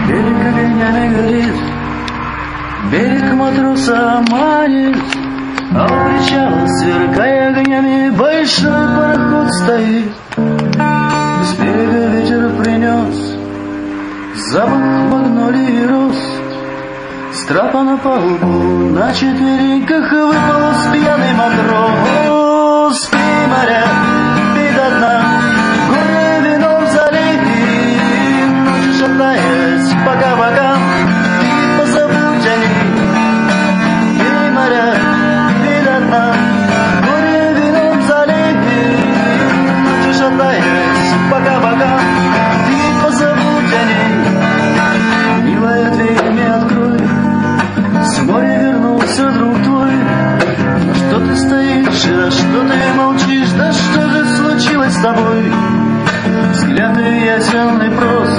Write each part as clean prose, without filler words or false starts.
Берег огнями горит, берег матроса манит, а у причала, сверкая огнями, большой пароход стоит. С берега ветер принес запах магнолии и роз. С трапа на палубу на четвереньках выполз пьяный матрос. Пей, моряк, пей до дна, горы вином залей, ночью шатаясь по кабакам, и позабудь о ней. Пей, моряк, пей до дна, горы вином залей, ночью шатаясь по кабакам, и позабудь о ней. Милая, дверь мне открой, с моря вернулся друг твой. Но что ты стоишь, да что ты молчишь, да что же случилось с тобой? Взгляд и ясен и прост,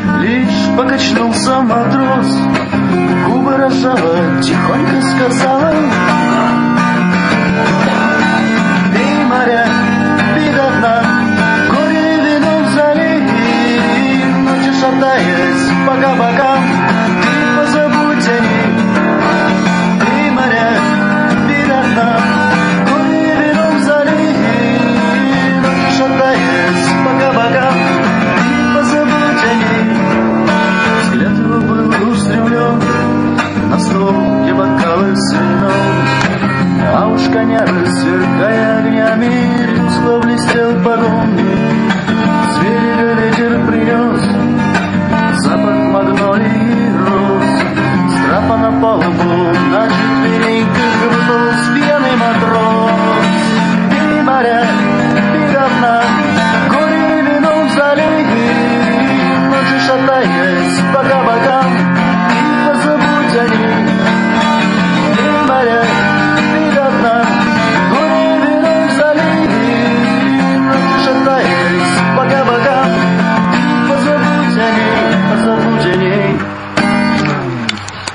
лишь покачнулся матрос. Губы разжала, тихонько сказала: